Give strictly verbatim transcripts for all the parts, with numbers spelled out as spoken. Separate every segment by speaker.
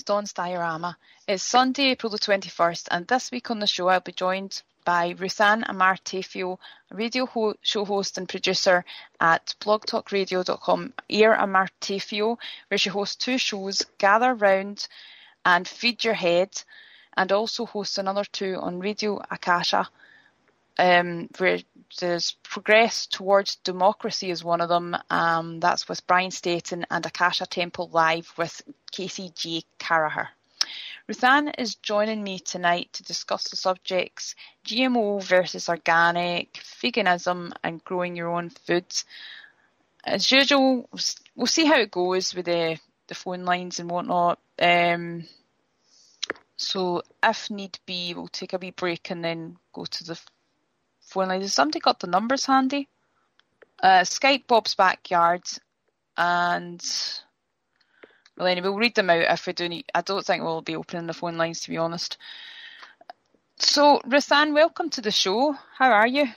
Speaker 1: Dawn's Diorama. It's Sunday, April the twenty-first, and this week on the show I'll be joined by Ruthann Amarteyfio, a radio ho- show host and producer at blog talk radio dot com, Air Amarteyfio, where she hosts two shows, Gather Round and Feed Your Head, and also hosts another two on Radio Akasha, um, where there's Progress Towards Democracy is one of them. Um, that's with Brian Staten, and Akasha Temple Live with Casey J. Carraher. Ruthann is joining me tonight to discuss the subjects G M O versus organic, veganism, and growing your own food. As usual, we'll see how it goes with the, the phone lines and whatnot. Um, so if need be, we'll take a wee break and then go to the phone lines. Has somebody got the numbers handy? Uh, Skype Bob's Backyard, and well, anyway, we'll read them out if we do need. I don't think we'll be opening the phone lines, to be honest. So, Ruthann, welcome to the show. How are you?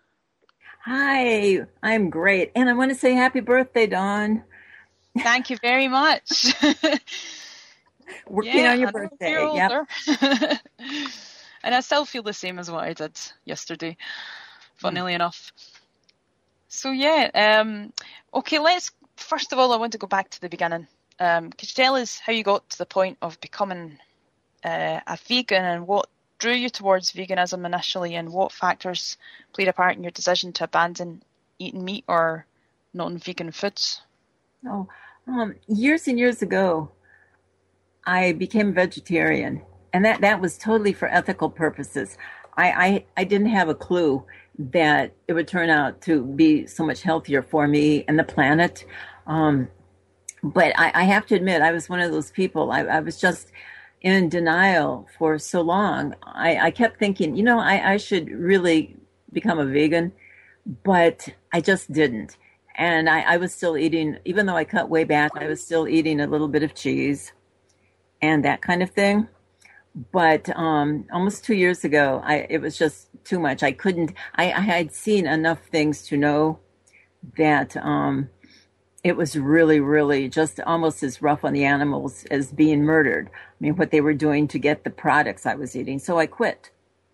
Speaker 2: Hi, I'm great. And I want to say happy birthday, Dawn.
Speaker 1: Thank you very much.
Speaker 2: Working
Speaker 1: yeah,
Speaker 2: on your birthday. Yep.
Speaker 1: And I still feel the same as what I did yesterday, funnily mm. enough. So, yeah. Um, okay, let's, first of all, I want to go back to the beginning. Um, could you tell us how you got to the point of becoming uh, a vegan, and what drew you towards veganism initially, and what factors played a part in your decision to abandon eating meat or non-vegan foods?
Speaker 2: Oh, um, years and years ago, I became vegetarian, and that, that was totally for ethical purposes. I, I, I didn't have a clue that it would turn out to be so much healthier for me and the planet. Um, But I, I have to admit, I was one of those people. I, I was just in denial for so long. I, I kept thinking, you know, I, I should really become a vegan, but I just didn't. And I, I was still eating, even though I cut way back, I was still eating a little bit of cheese and that kind of thing. But um, almost two years ago, I, it was just too much. I couldn't, I, I had seen enough things to know that um, it was really, really just almost as rough on the animals as being murdered. I mean, what they were doing to get the products I was eating. So I quit.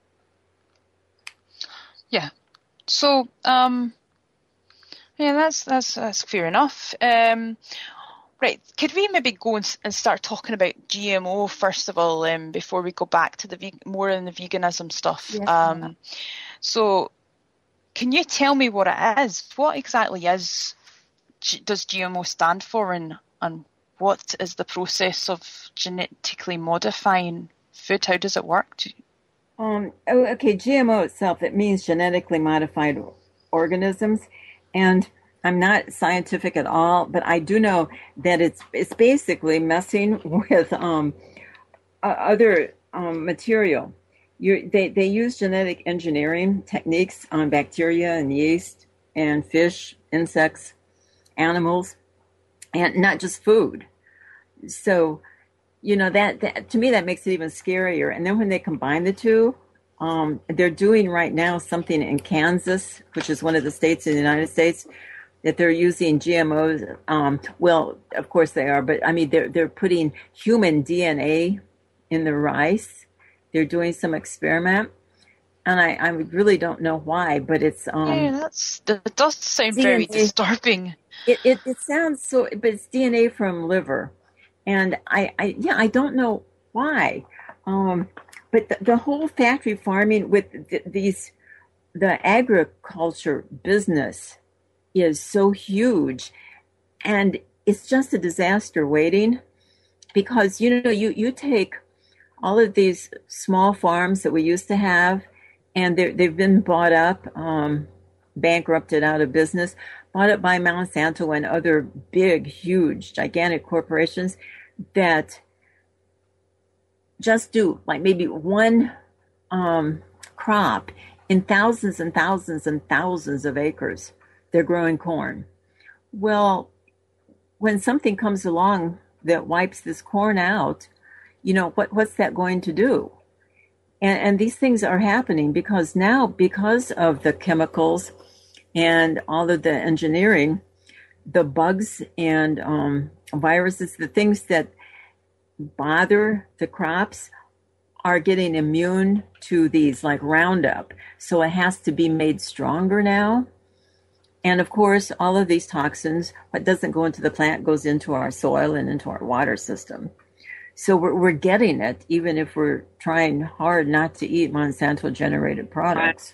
Speaker 1: Yeah. So, um, yeah, that's that's that's fair enough. Um, right. Could we maybe go and, and start talking about G M O first of all, um, before we go back to the ve- more in the veganism stuff?
Speaker 2: Yes.
Speaker 1: Um, so, can you tell me what it is? What exactly is does G M O stand for, and, and what is the process of genetically modifying food? How does it work? Do you...
Speaker 2: Um, okay, G M O itself, it means genetically modified organisms. And I'm not scientific at all, but I do know that it's it's basically messing with um, uh, other um, material. You, they, they use genetic engineering techniques on bacteria and yeast and fish, insects, animals, and not just food. So, you know, that, that to me, that makes it even scarier. And then when they combine the two, um, they're doing right now something in Kansas, which is one of the states in the United States, that they're using G M Os. Um, well, of course they are, but I mean, they're, they're putting human D N A in the rice. They're doing some experiment. And I, I really don't know why, but it's... Um,
Speaker 1: yeah, that's, that does sound D N A, very disturbing.
Speaker 2: It, it it sounds so, but it's D N A from liver. And I, I yeah, I don't know why. Um, but the, the whole factory farming with the, these, the agriculture business is so huge. And it's just a disaster waiting, because, you know, you, you take all of these small farms that we used to have, and they've been bought up, um, bankrupted out of business, bought up by Monsanto and other big, huge, gigantic corporations that just do like maybe one um, crop in thousands and thousands and thousands of acres. They're growing corn. Well, when something comes along that wipes this corn out, you know, what what's that going to do? And, and these things are happening because now, because of the chemicals and all of the engineering, the bugs and um, viruses, the things that bother the crops are getting immune to these like Roundup. So it has to be made stronger now. And of course, all of these toxins, what doesn't go into the plant goes into our soil and into our water system. So we're, we're getting it, even if we're trying hard not to eat Monsanto generated products.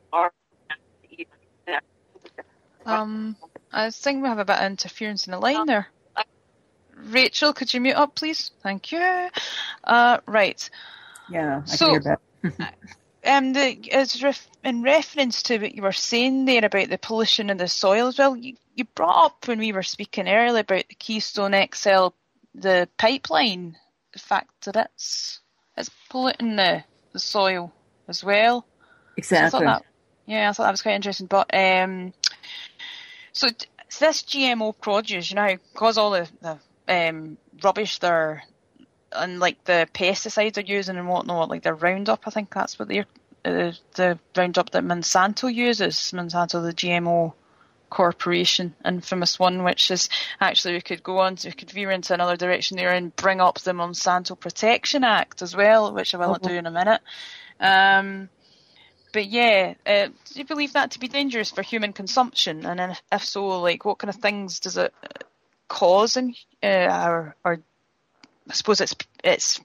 Speaker 1: Um, I think we have a bit of interference in the line there. Rachel, could you mute up, please? Thank you. Uh, right.
Speaker 2: Yeah, I
Speaker 1: so,
Speaker 2: can hear that.
Speaker 1: um, the, as ref, in reference to what you were saying there about the pollution in the soil as well, you, you brought up when we were speaking earlier about the Keystone X L, the pipeline, the fact that it's it's polluting the, the soil as well.
Speaker 2: Exactly.
Speaker 1: So I thought that, yeah, I thought that was quite interesting. But um, so, so this G M O produce, you know, because all the, the um, rubbish they're and like the pesticides they're using and whatnot, like the Roundup, I think that's what they're uh, the Roundup that Monsanto uses. Monsanto, the G M O corporation, infamous one, which is actually we could go on to, we could veer into another direction there and bring up the Monsanto Protection Act as well, which I will not do in a minute. Um, but yeah, uh, do you believe that to be dangerous for human consumption? And if, if so, like what kind of things does it cause in, uh, or, or I suppose it's it's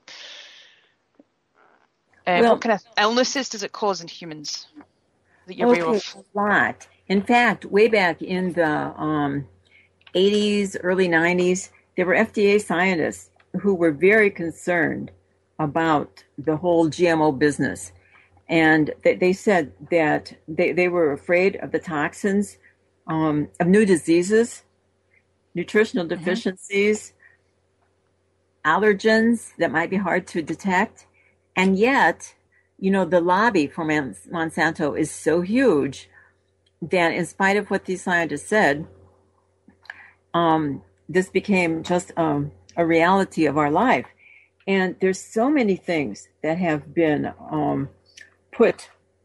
Speaker 1: uh,
Speaker 2: well,
Speaker 1: what kind of illnesses does it cause in humans that you're
Speaker 2: okay,
Speaker 1: aware of?
Speaker 2: A lot. In fact, way back in the um, eighties, early nineties, there were F D A scientists who were very concerned about the whole G M O business. And they, they said that they, they were afraid of the toxins, um, of new diseases, nutritional deficiencies, mm-hmm. allergens that might be hard to detect. And yet, you know, the lobby for Monsanto is so huge that in spite of what these scientists said, um, this became just um, a reality of our life. And there's so many things that have been um, put,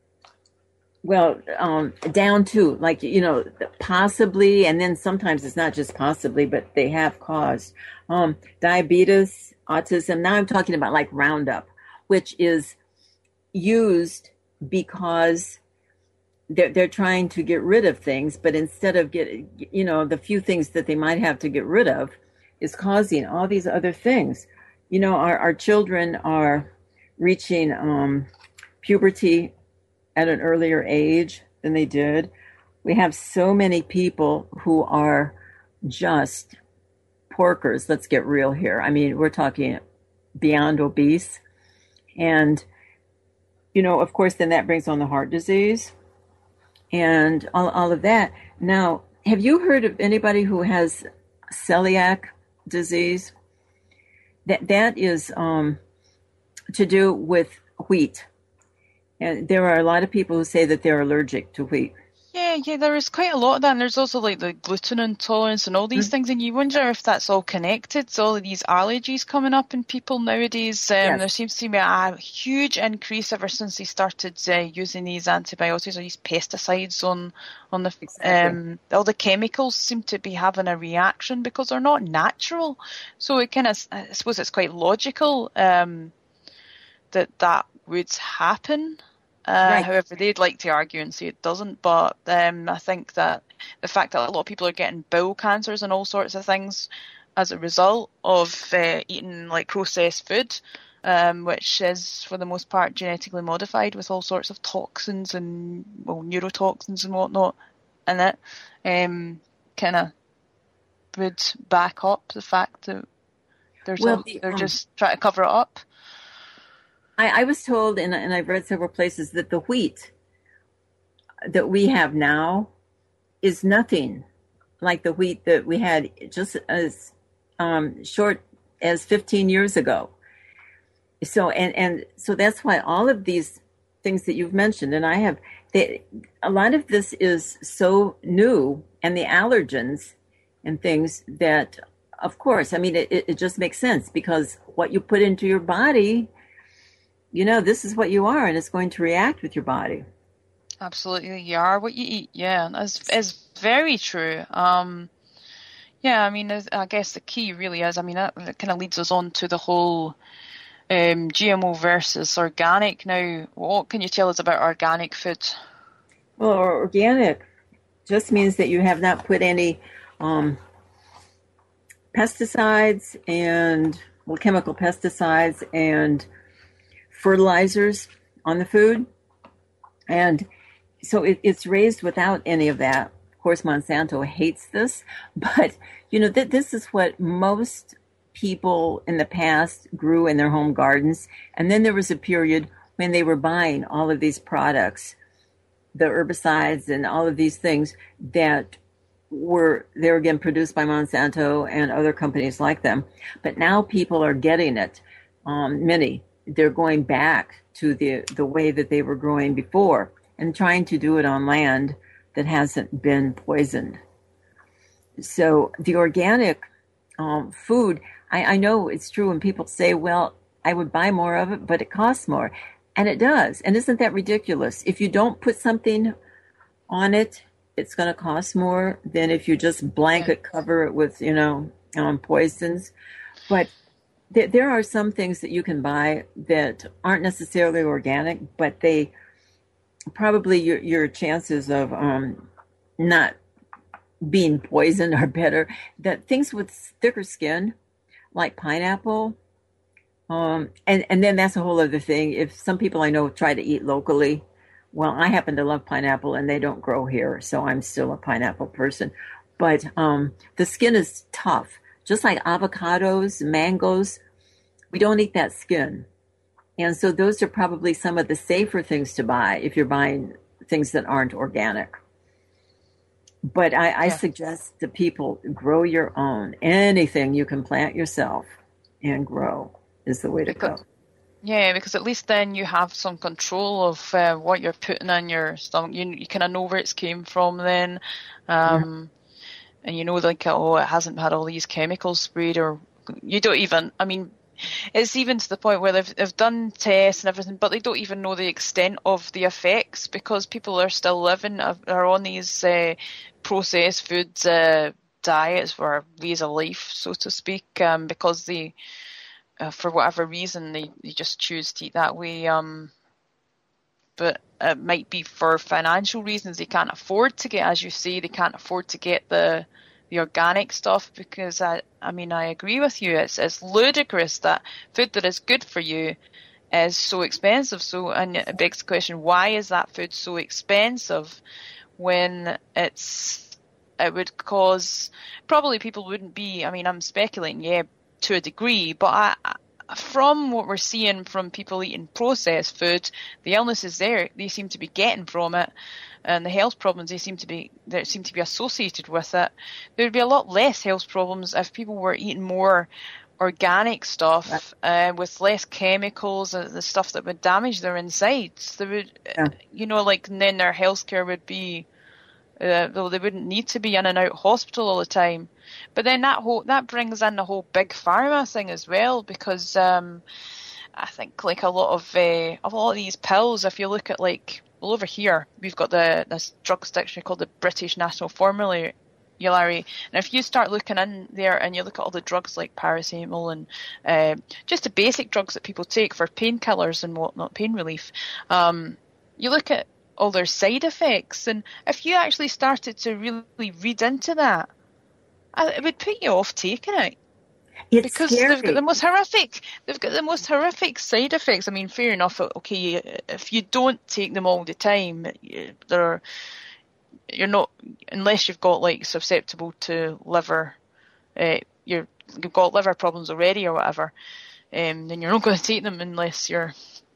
Speaker 2: well, um, down to, like, you know, possibly, and then sometimes it's not just possibly, but they have caused um, diabetes, autism. Now I'm talking about like Roundup, which is used because they're, they're trying to get rid of things, but instead of get, you know, the few things that they might have to get rid of is causing all these other things. You know, our, our children are reaching um, puberty at an earlier age than they did. We have so many people who are just porkers. Let's get real here. I mean, we're talking beyond obese. And, you know, of course, then that brings on the heart disease and all, all of that. Now, have you heard of anybody who has celiac disease? That that is um, to do with wheat. And there are a lot of people who say that they're allergic to wheat.
Speaker 1: Yeah, yeah, there is quite a lot of that. And there's also like the gluten intolerance and all these mm-hmm. things. And you wonder if that's all connected. So all of these allergies coming up in people nowadays. Um, yes. There seems to be a huge increase ever since they started uh, using these antibiotics or these pesticides on on the exactly. um, all the chemicals seem to be having a reaction because they're not natural. So it kind of, I suppose it's quite logical um, that that would happen. Uh, right. However, they'd like to argue and say it doesn't, but um, I think that the fact that a lot of people are getting bowel cancers and all sorts of things as a result of uh, eating like processed food, um, which is for the most part genetically modified with all sorts of toxins and well, neurotoxins and whatnot in it, um, kind of would back up the fact that there's
Speaker 2: well,
Speaker 1: a,
Speaker 2: the,
Speaker 1: they're
Speaker 2: um,
Speaker 1: just trying to cover it up.
Speaker 2: I, I was told, and, and I've read several places, that the wheat that we have now is nothing like the wheat that we had just as um, short as fifteen years ago. So, and, and so that's why all of these things that you've mentioned, and I have, they, a lot of this is so new, and the allergens and things that, of course, I mean, it, it just makes sense because what you put into your body, you know, this is what you are, and it's going to react with your body.
Speaker 1: Absolutely, you are what you eat. Yeah, that's is very true. Um, Yeah, I mean, I guess the key really is, I mean, that, that kind of leads us on to the whole um, G M O versus organic. Now, what can you tell us about organic food?
Speaker 2: Well, organic just means that you have not put any um, pesticides and well, chemical pesticides and fertilizers on the food. And so it, it's raised without any of that. Of course, Monsanto hates this, but you know, th- this is what most people in the past grew in their home gardens. And then there was a period when they were buying all of these products, the herbicides and all of these things that were, they were again produced by Monsanto and other companies like them. But now people are getting it. Um, many, they're going back to the, the way that they were growing before and trying to do it on land that hasn't been poisoned. So the organic um, food, I, I know it's true when people say, well, I would buy more of it, but it costs more. And it does. And isn't that ridiculous? If you don't put something on it, it's going to cost more than if you just blanket cover it with, you know, um, poisons. But th- there are some things that you can buy that aren't necessarily organic, but they probably your, your chances of um, not being poisoned are better. That things with thicker skin, like pineapple, um, and, and then that's a whole other thing. If some people I know try to eat locally, well, I happen to love pineapple and they don't grow here, so I'm still a pineapple person. But um, the skin is tough, just like avocados, mangoes. We don't eat that skin. And so those are probably some of the safer things to buy if you're buying things that aren't organic. But I, I yeah. suggest to people, grow your own. Anything you can plant yourself and grow is the way to
Speaker 1: because,
Speaker 2: go.
Speaker 1: Yeah, because at least then you have some control of uh, what you're putting in your stomach. You, you kind of know where it's came from then. Um, yeah. And you know, like, oh, it hasn't had all these chemicals sprayed, or you don't even, I mean, it's even to the point where they've, they've done tests and everything, but they don't even know the extent of the effects because people are still living, are on these uh, processed food uh, diets or ways of life, so to speak, um, because they, uh, for whatever reason, they, they just choose to eat that way. Um, but it might be for financial reasons. They can't afford to get, as you say, they can't afford to get the the organic stuff because I, I mean, I agree with you. It's it's ludicrous that food that is good for you is so expensive. So, and it begs the question, why is that food so expensive when it's, it would cause, probably people wouldn't be, I mean, I'm speculating, yeah, to a degree, but I, I, from what we're seeing from people eating processed food, the illnesses there, they seem to be getting from it. And the health problems they seem to be that seem to be associated with it. There would be a lot less health problems if people were eating more organic stuff uh, with less chemicals and the stuff that would damage their insides. They would, yeah. you know, like and then their healthcare would be, uh, though they wouldn't need to be in and out of hospital all the time. But then that whole that brings in the whole big pharma thing as well, because um, I think like a lot of uh, a lot of these pills, if you look at like. Well, over here, we've got the this drugs dictionary called the British National Formulary. And if you start looking in there and you look at all the drugs like paracetamol and uh, just the basic drugs that people take for painkillers and whatnot, pain relief, um, you look at all their side effects. And if you actually started to really read into that, it would put you off taking it.
Speaker 2: It's
Speaker 1: because
Speaker 2: scary.
Speaker 1: They've got the most horrific, they've got the most horrific side effects. I mean, fair enough. Okay, if you don't take them all the time, they're you're not unless you've got like susceptible to liver, uh, you're you've got liver problems already or whatever. Um, then you're not going to take them unless you're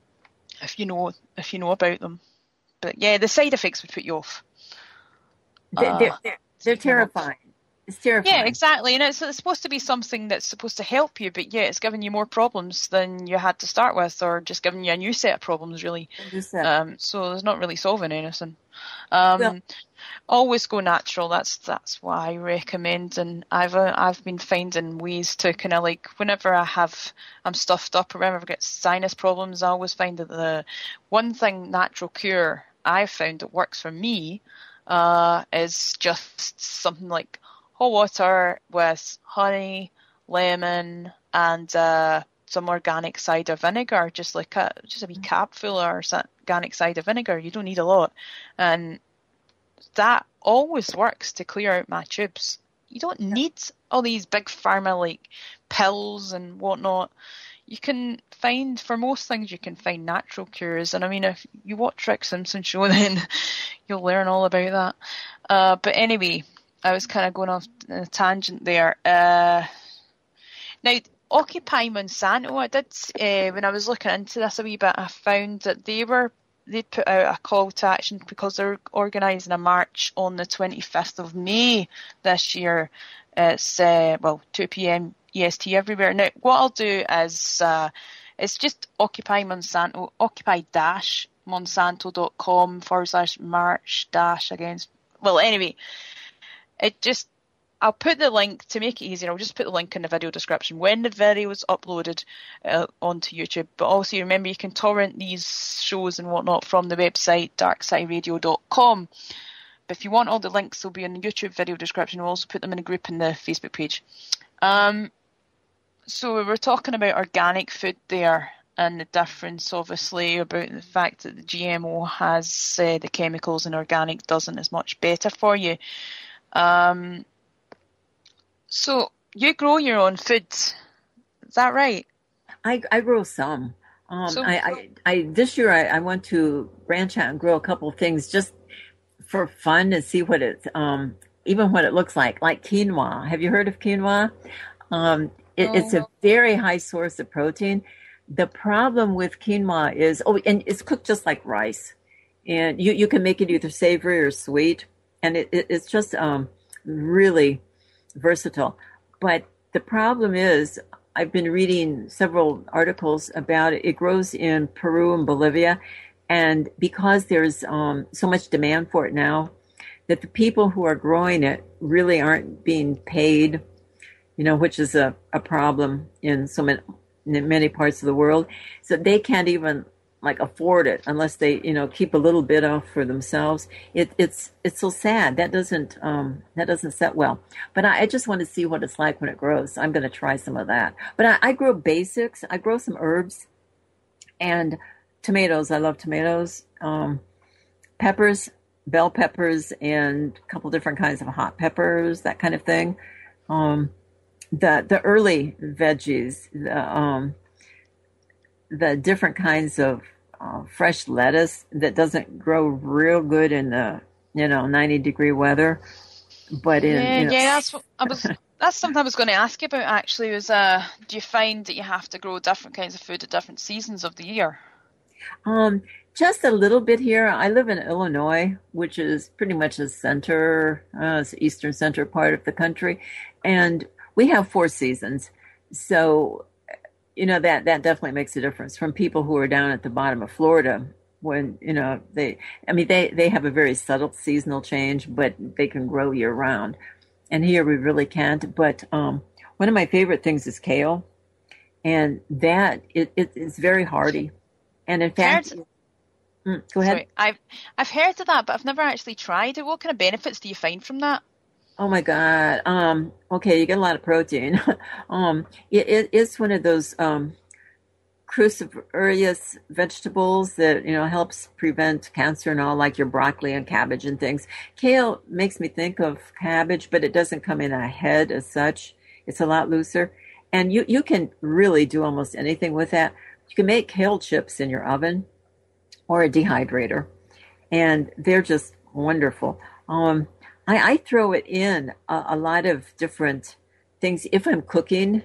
Speaker 1: if you know if you know about them. But yeah, the side effects would put you off.
Speaker 2: They're, they're, they're, they're terrifying. It's terrifying.
Speaker 1: Yeah, exactly. And it's, it's supposed to be something that's supposed to help you, but yeah, it's giving you more problems than you had to start with, or just giving you a new set of problems, really. Um, so it's not really solving anything. Um, well, always go natural. That's that's what I recommend. And I've uh, I've been finding ways to kind of like whenever I have I'm stuffed up or whenever I get sinus problems, I always find that the one thing natural cure I've found that works for me uh, is just something like hot water with honey, lemon, and uh, some organic cider vinegar, just like a just a wee capful or organic cider vinegar. You don't need a lot, and that always works to clear out my tubes. You don't need all these big pharma like pills and whatnot. You can find, for most things, you can find natural cures. And I mean, if you watch Rick Simpson show, then you'll learn all about that. Uh, but anyway, I was kind of going off on a tangent there. Uh, now, Occupy Monsanto, I did, uh, when I was looking into this a wee bit, I found that they were, they'd put out a call to action because they're organising a march on the twenty-fifth of May this year. It's, uh, well, two p.m. E S T everywhere. Now, what I'll do is, uh, it's just Occupy Monsanto, occupy-monsanto.com forward slash march dash against, well, anyway, it just, I'll put the link, to make it easier, I'll just put the link in the video description when the video is uploaded uh, onto YouTube. But also remember, you can torrent these shows and whatnot from the website dark side radio dot com. But if you want all the links, they'll be in the YouTube video description. We'll also put them in a group in the Facebook page. Um, so we were talking about organic food there, and the difference, obviously, about the fact that the G M O has uh, the chemicals and organic doesn't, is much better for you. Um, so you grow your own food, is that right?
Speaker 2: I, I grow some. Um,
Speaker 1: so,
Speaker 2: I, I, I this year I, I want to branch out and grow a couple of things just for fun and see what it, um, even what it looks like. Like quinoa. Have you heard of quinoa? Um, it,
Speaker 1: oh.
Speaker 2: It's a very high source of protein. The problem with quinoa is, oh, and it's cooked just like rice, and you, you can make it either savory or sweet, and it, it it's just um, really versatile. But the problem is, I've been reading several articles about it. It grows in Peru and Bolivia, and because there's um, so much demand for it now, that the people who are growing it really aren't being paid, you know, which is a, a problem in so many, in many parts of the world. So they can't even like afford it unless they, you know, keep a little bit off for themselves. It, it's it's so sad. That doesn't um, that doesn't set well. But I, I just want to see what it's like when it grows. So I'm going to try some of that. But I, I grow basics. I grow some herbs and tomatoes. I love tomatoes, um, peppers, bell peppers, and a couple different kinds of hot peppers, that kind of thing. Um, the the early veggies, the um, the different kinds of uh, fresh lettuce that doesn't grow real good in the, you know, ninety degree weather, but in
Speaker 1: yeah,
Speaker 2: you know,
Speaker 1: yeah, that's what I was. That's something I was going to ask you about. Actually, was uh, do you find that you have to grow different kinds of food at different seasons of the year?
Speaker 2: Um, just a little bit here. I live in Illinois, which is pretty much the center, uh, it's the eastern center part of the country, and we have four seasons. So, you know, that, that definitely makes a difference from people who are down at the bottom of Florida when, you know, they, I mean, they, they have a very subtle seasonal change, but they can grow year round. And here we really can't. But um, one of my favorite things is kale. And that, it, it it's very hardy. And in fact,
Speaker 1: Heard,
Speaker 2: mm, go ahead.
Speaker 1: Sorry, I've, I've heard of that, but I've never actually tried it. What kind of benefits do you find from that?
Speaker 2: Oh my God. Um, okay, you get a lot of protein. um, it, it, it's one of those um, cruciferous vegetables that, you know, helps prevent cancer and all, like your broccoli and cabbage and things. Kale makes me think of cabbage, but it doesn't come in a head as such. It's a lot looser. And you, you can really do almost anything with that. You can make kale chips in your oven or a dehydrator, and they're just wonderful. Um, I, I throw it in a, a lot of different things. If I'm cooking,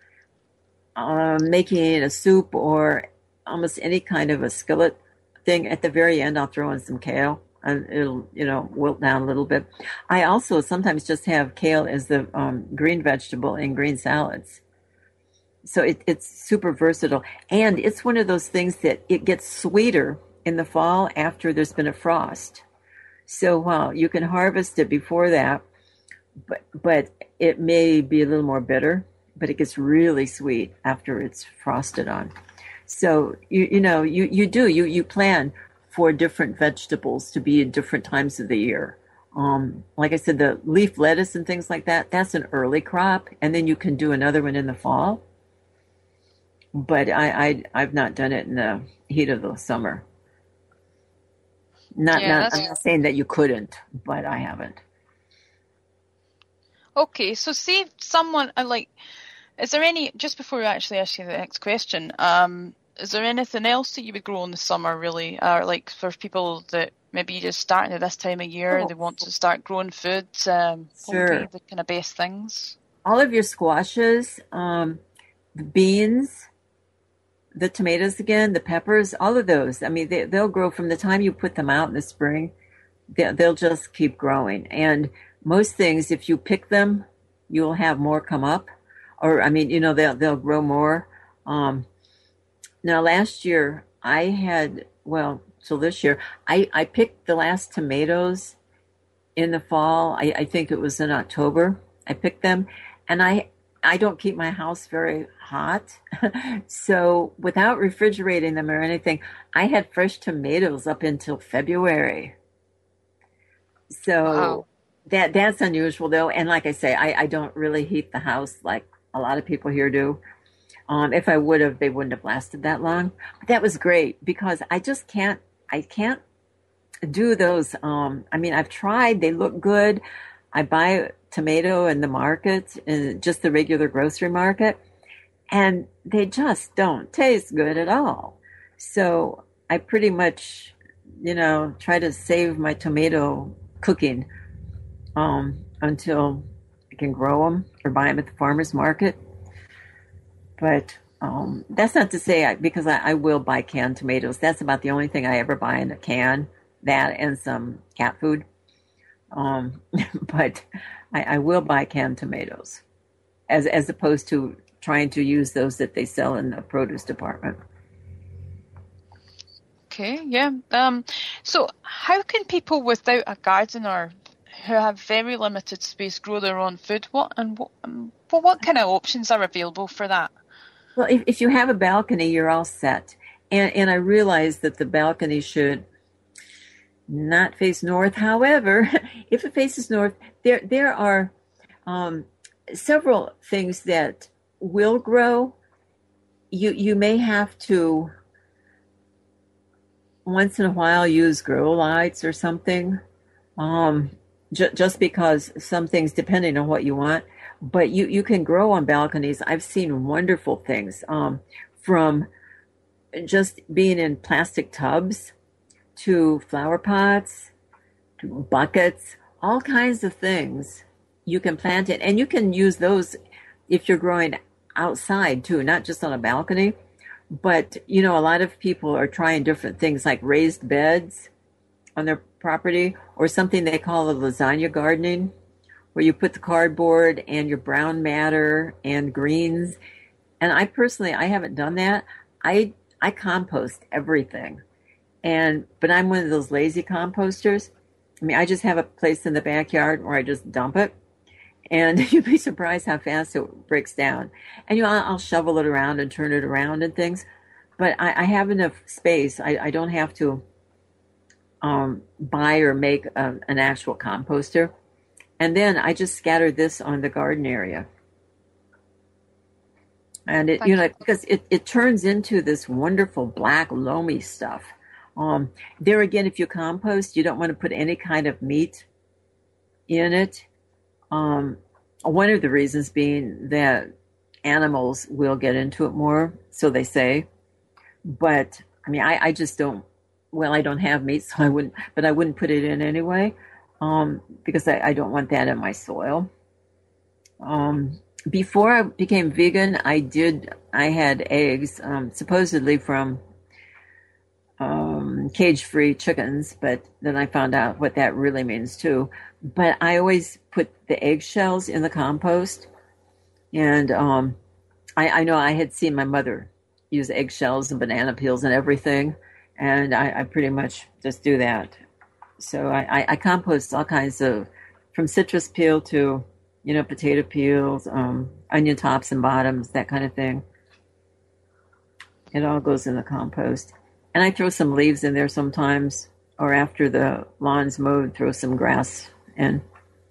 Speaker 2: um, making a soup or almost any kind of a skillet thing, at the very end, I'll throw in some kale and it'll, you know, wilt down a little bit. I also sometimes just have kale as the um, green vegetable in green salads. So it, it's super versatile. And it's one of those things that it gets sweeter in the fall after there's been a frost. So while you can harvest it before that, but but it may be a little more bitter, but it gets really sweet after it's frosted on. So you you know you, you do you you plan for different vegetables to be in different times of the year. Um, like I said, the leaf lettuce and things like that, that's an early crop, and then you can do another one in the fall. But I, I I've not done it in the heat of the summer. Not
Speaker 1: Yeah,
Speaker 2: not
Speaker 1: that's
Speaker 2: I'm not saying that you couldn't, but I haven't.
Speaker 1: okay. So, see, someone uh, like, is there any, just before we actually ask you the next question, um, is there anything else that you would grow in the summer, really, or like for people that maybe just starting at this time of year, they want to start growing food? Um, what would be
Speaker 2: Sure.
Speaker 1: the kind of best things?
Speaker 2: All of your squashes, um, the beans, the tomatoes again, the peppers, all of those. I mean, they, they'll grow from the time you put them out in the spring. They, they'll just keep growing. And most things, if you pick them, you'll have more come up. Or, I mean, you know, they'll, they'll grow more. Um, now, last year, I had, well, so this year, I, I picked the last tomatoes in the fall. I, I think it was in October. I picked them. And I, I don't keep my house very hot. So without refrigerating them or anything, I had fresh tomatoes up until February. So
Speaker 1: Wow.
Speaker 2: that that's unusual though. And like I say, I, I don't really heat the house like a lot of people here do. Um, if I would have, they wouldn't have lasted that long. But that was great because I just can't, I can't do those. Um, I mean, I've tried, they look good. I buy tomato in the market, in just the regular grocery market, and they just don't taste good at all. So I pretty much, you know, try to save my tomato cooking um, until I can grow them or buy them at the farmer's market. But um, that's not to say I, because I, I will buy canned tomatoes. That's about the only thing I ever buy in a can. That and some cat food. Um, but I, I will buy canned tomatoes as as opposed to trying to use those that they sell in the produce department.
Speaker 1: Okay, yeah. Um, so how can people without a garden or who have very limited space grow their own food? What and what, um, well, what kind of options are available for that?
Speaker 2: Well, if, if you have a balcony, you're all set. And and I realize that the balcony should not face north. However, if it faces north, there there are um, several things that will grow. You you may have to once in a while use grow lights or something, um, j- just because some things, depending on what you want. But you you can grow on balconies. I've seen wonderful things um, from just being in plastic tubs to flower pots, to buckets, all kinds of things. You can plant it, and you can use those if you're growing outside too, not just on a balcony. But, you know, a lot of people are trying different things like raised beds on their property or something they call a lasagna gardening, where you put the cardboard and your brown matter and greens. And I personally, I haven't done that. I I compost everything. And but I'm one of those lazy composters. I mean, I just have a place in the backyard where I just dump it, and you'd be surprised how fast it breaks down. And you know, I'll, I'll shovel it around and turn it around and things. But I, I have enough space. I, I don't have to um, buy or make a, an actual composter. And then I just scatter this on the garden area. And it,
Speaker 1: Thank
Speaker 2: you
Speaker 1: you.
Speaker 2: know, because it, it turns into this wonderful black loamy stuff. Um, there again, if you compost, you don't want to put any kind of meat in it. Um, one of the reasons being that animals will get into it more, so they say. But I mean, I, I just don't. Well, I don't have meat, so I wouldn't. But I wouldn't put it in anyway, um, because I, I don't want that in my soil. Um, before I became vegan, I did. I had eggs, um, supposedly from um, cage-free chickens, but then I found out what that really means too. But I always put the eggshells in the compost, and um, I, I know I had seen my mother use eggshells and banana peels and everything, and I, I pretty much just do that. So I, I, I compost all kinds of, from citrus peel to, you know, potato peels, um, onion tops and bottoms, that kind of thing. It all goes in the compost. And I throw some leaves in there sometimes, or after the lawn's mowed, throw some grass And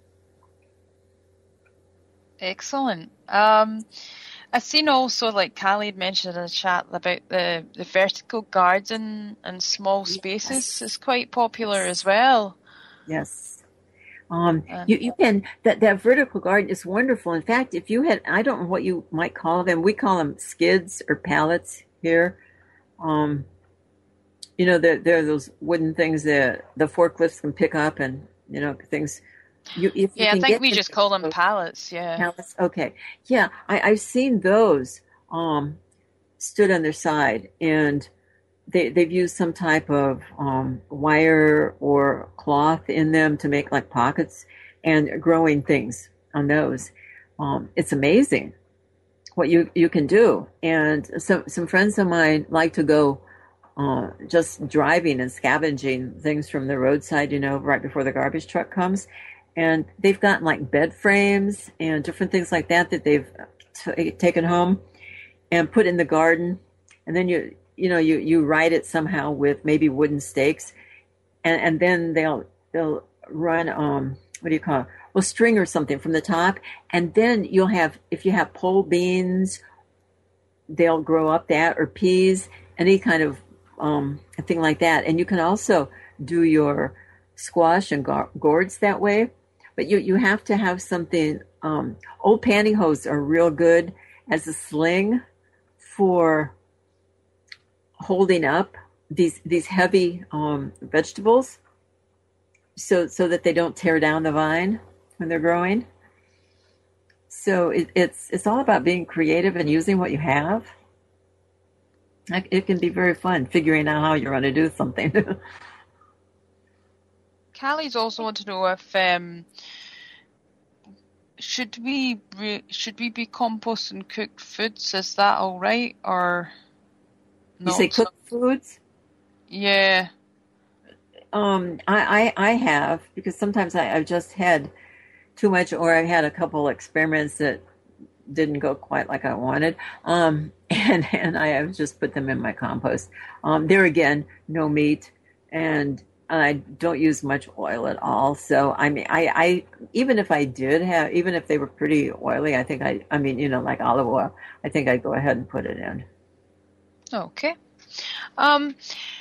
Speaker 1: excellent. Um, I've seen also, like Callie had mentioned in the chat, about the, the vertical garden and small spaces is quite popular as well.
Speaker 2: Yes. Um,
Speaker 1: Um,
Speaker 2: you, you can, that, that vertical garden is wonderful. In fact, if you had, I don't know what you might call them. We call them skids or pallets here. Um, you know, there, there are those wooden things that the forklifts can pick up and, you know, things. You, if
Speaker 1: yeah,
Speaker 2: you can
Speaker 1: I think
Speaker 2: get
Speaker 1: we just call them pallets. Yeah.
Speaker 2: Pallets. Okay. Yeah. I, I've seen those, um, stood on their side, and they, they've used some type of, um, wire or cloth in them to make like pockets and growing things on those. Um, it's amazing what you, you can do. And some, some friends of mine like to go, uh, just driving and scavenging things from the roadside, you know, right before the garbage truck comes. And they've gotten like bed frames and different things like that that they've t- taken home and put in the garden. And then you, you know, you, you ride it somehow with maybe wooden stakes, and, and then they'll, they'll run, um, what do you call it? Well, string or something from the top. And then you'll have, if you have pole beans, they'll grow up that, or peas, any kind of, um, thing like that. And you can also do your squash and gourds that way. But you, you have to have something, um, old pantyhose are real good as a sling for holding up these, these heavy, um, vegetables, so, so that they don't tear down the vine when they're growing. So it, it's, it's all about being creative and using what you have. It can be very fun figuring out how you're going to do something.
Speaker 1: Callie's also want to know if um, should we re- should we be composting cooked foods? Is that all right, or not?
Speaker 2: You say cooked foods?
Speaker 1: Yeah.
Speaker 2: Um, I, I I have, because sometimes I, I've just had too much, or I've had a couple experiments that didn't go quite like I wanted. Um, and and I have just put them in my compost. Um, there again, no meat, and I don't use much oil at all. So, I mean, I, I, even if I did have, even if they were pretty oily, I think I, I mean, you know, like olive oil, I think I'd go ahead and put it in.
Speaker 1: Okay. Um,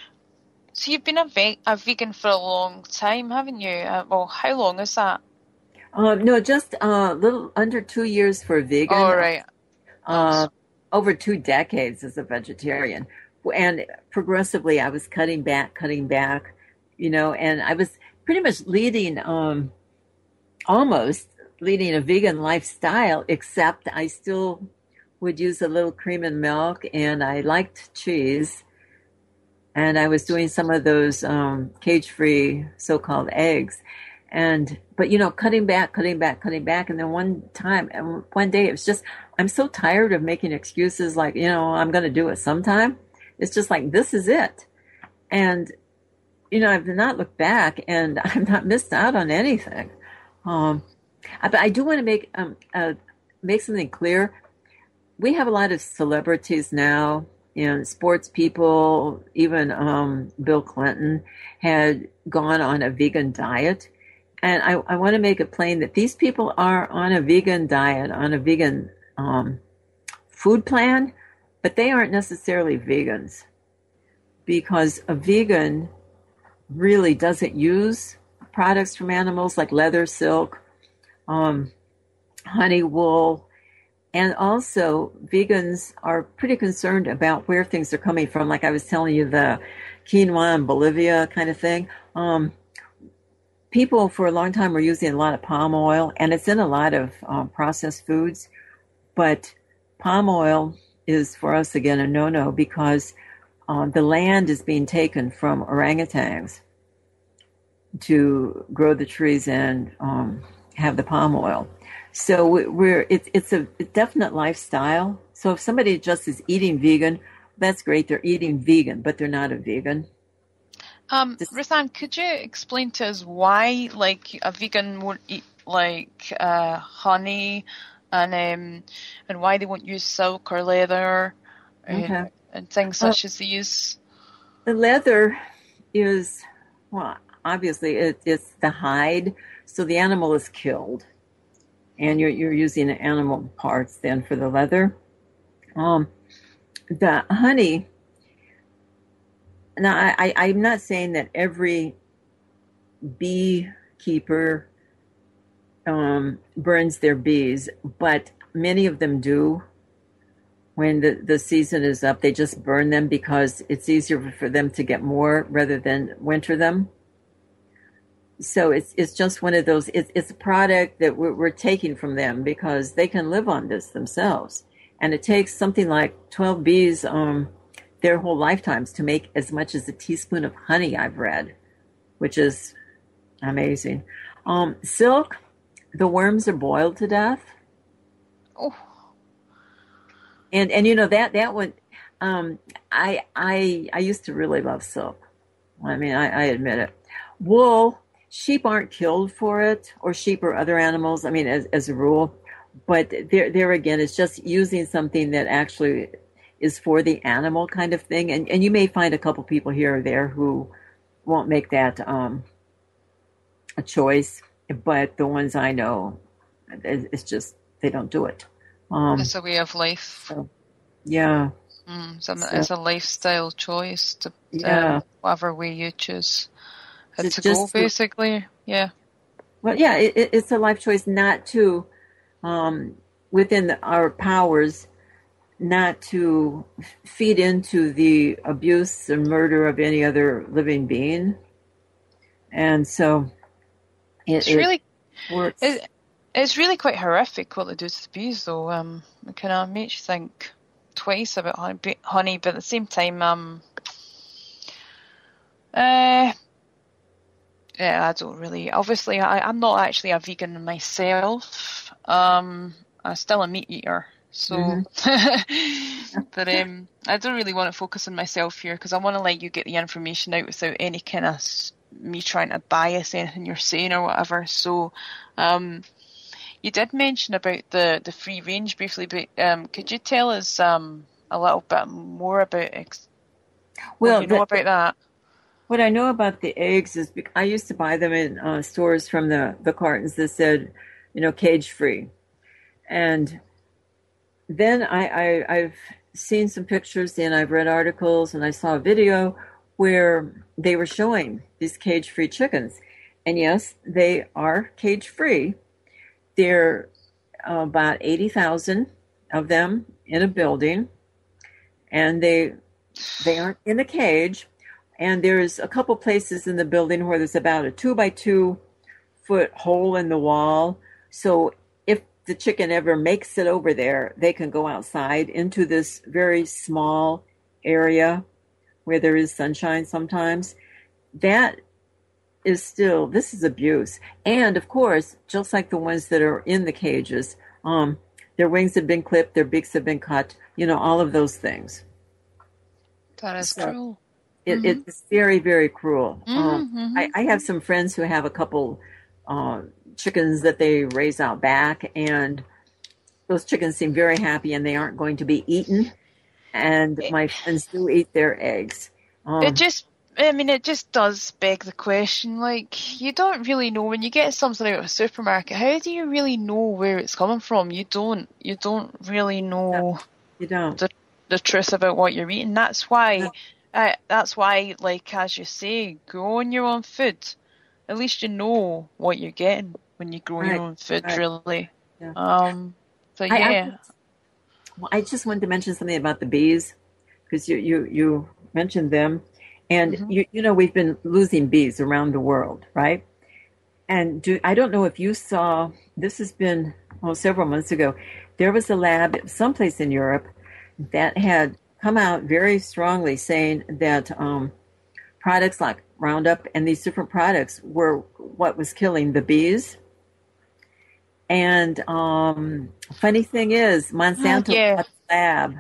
Speaker 1: so you've been a, ve- a vegan for a long time, haven't you? Uh, well, how long is that?
Speaker 2: Um, no, just a uh, little under two years for a vegan.
Speaker 1: All right.
Speaker 2: Uh, nice. Over two decades as a vegetarian. And progressively, I was cutting back, cutting back. You know, and I was pretty much leading, um, almost leading a vegan lifestyle, except I still would use a little cream and milk, and I liked cheese. And I was doing some of those, um, cage-free so-called eggs. And, but, you know, cutting back, cutting back, cutting back. And then one time, and one day, it was just, I'm so tired of making excuses like, you know, I'm going to do it sometime. It's just like, this is it. And, you know, I've not looked back, and I've not missed out on anything. Um, but I do want to make um, uh, make something clear. We have a lot of celebrities now, you know, sports people, even um, Bill Clinton had gone on a vegan diet. And I, I want to make it plain that these people are on a vegan diet, on a vegan um, food plan, but they aren't necessarily vegans, because a vegan really doesn't use products from animals like leather, silk, um, honey, wool. And also, vegans are pretty concerned about where things are coming from. Like I was telling you, the quinoa in Bolivia kind of thing. Um, people for a long time were using a lot of palm oil, and it's in a lot of um, processed foods. But palm oil is, for us, again, a no-no, because Uh, the land is being taken from orangutans to grow the trees and um, have the palm oil. So we're it's it's a definite lifestyle. So if somebody just is eating vegan, that's great. They're eating vegan, but they're not a vegan.
Speaker 1: Um, just, Ruthann, could you explain to us why, like, a vegan won't eat like uh, honey, and um, and why they won't use silk or leather?
Speaker 2: Okay.
Speaker 1: And, and things such uh, as these?
Speaker 2: The leather is, well, obviously it, it's the hide. So the animal is killed, and you're you're using animal parts then for the leather. Um, the honey. Now, I, I, I'm not saying that every beekeeper um, burns their bees, but many of them do. When the, the season is up, they just burn them because it's easier for them to get more rather than winter them. So it's it's just one of those, it's, it's a product that we're, we're taking from them because they can live on this themselves. And it takes something like twelve bees um, their whole lifetimes to make as much as a teaspoon of honey, I've read, which is amazing. Um, silk, the worms are boiled to death.
Speaker 1: Oh.
Speaker 2: And and you know that that one, um, I I I used to really love silk. I mean, I, I admit it. Wool, sheep aren't killed for it, or sheep or other animals. I mean, as as a rule, but there there again, it's just using something that actually is for the animal kind of thing. And and you may find a couple people here or there who won't make that um, a choice, but the ones I know, it's just they don't do it. Um,
Speaker 1: it's a way of life.
Speaker 2: So, yeah.
Speaker 1: Mm, it's, a,
Speaker 2: so,
Speaker 1: it's a lifestyle choice to
Speaker 2: yeah.
Speaker 1: uh, whatever way you choose how
Speaker 2: it's
Speaker 1: to
Speaker 2: just,
Speaker 1: go, basically. Yeah.
Speaker 2: Well, yeah, it, it's a life choice not to, um, within the, our powers, not to feed into the abuse and murder of any other living being. And so it,
Speaker 1: it's really
Speaker 2: it works.
Speaker 1: It, It's really quite horrific what they do to the bees, though. Um, it kind of makes you think twice about honey, but at the same time, um, uh, yeah, I don't really. Obviously, I, I'm not actually a vegan myself. Um, I'm still a meat eater, so. Mm-hmm. But um, I don't really want to focus on myself here because I want to let you get the information out without any kind of me trying to bias anything you're saying or whatever. So, um. You did mention about the, the free range briefly, but um, could you tell us um, a little bit more about ex-
Speaker 2: well,
Speaker 1: what you know
Speaker 2: the,
Speaker 1: about that?
Speaker 2: What I know about the eggs is because I used to buy them in uh, stores from the, the cartons that said, you know, cage free. And then I, I, I've seen some pictures and I've read articles and I saw a video where they were showing these cage free chickens. And yes, they are cage free. There are about eighty thousand of them in a building, and they they aren't in a cage. And there's a couple places in the building where there's about a two by two foot hole in the wall. So if the chicken ever makes it over there, they can go outside into this very small area where there is sunshine sometimes. That is still, this is abuse. And of course, just like the ones that are in the cages, um, their wings have been clipped, their beaks have been cut, you know, all of those things.
Speaker 1: That is so cruel.
Speaker 2: It,
Speaker 1: mm-hmm.
Speaker 2: It's very, very cruel.
Speaker 1: Mm-hmm.
Speaker 2: Um, I, I have some friends who have a couple uh, chickens that they raise out back, and those chickens seem very happy and they aren't going to be eaten. And my friends do eat their eggs. Um,
Speaker 1: it just I mean, it just does beg the question, like, you don't really know, when you get something out of a supermarket, how do you really know where it's coming from? You don't. You don't really know
Speaker 2: you don't.
Speaker 1: The, the truth about what you're eating. That's why, no. uh, that's why, like, as you say, growing your own food, at least you know what you're getting when you grow right. your own food, right. really. Yeah. Um, so, yeah.
Speaker 2: I, I, well, I just wanted to mention something about the bees, because you, you, you mentioned them. And, mm-hmm. you, you know, we've been losing bees around the world, right? And do, I don't know if you saw, this has been oh, several months ago, there was a lab someplace in Europe that had come out very strongly saying that um, products like Roundup and these different products were what was killing the bees. And um, funny thing is, Monsanto
Speaker 1: oh, yeah.
Speaker 2: got the lab.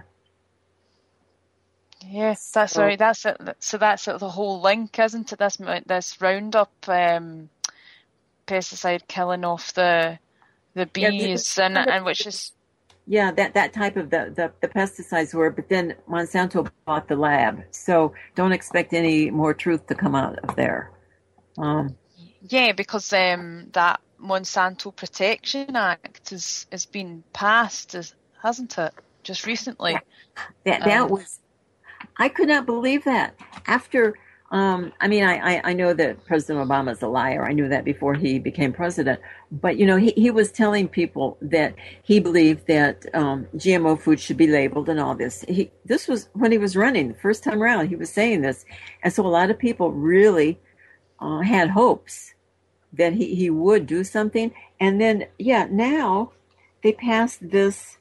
Speaker 1: Yes, that's so, right. That's it. So that's it, the whole link, isn't it? This this Roundup um, pesticide killing off the the bees, yeah, and and which is
Speaker 2: yeah, that, that type of the, the the pesticides were. But then Monsanto bought the lab, so don't expect any more truth to come out of there. Um,
Speaker 1: Yeah, because um, that Monsanto Protection Act has has been passed, is, hasn't it? Just recently.
Speaker 2: Yeah. That that
Speaker 1: Um,
Speaker 2: was I could not believe that. After, um, I mean, I, I, I know that President Obama is a liar. I knew that before he became president. But, you know, he, he was telling people that he believed that um, G M O food should be labeled and all this. He, this was when he was running the first time around. He was saying this. And so a lot of people really uh, had hopes that he, he would do something. And then, yeah, now they passed this.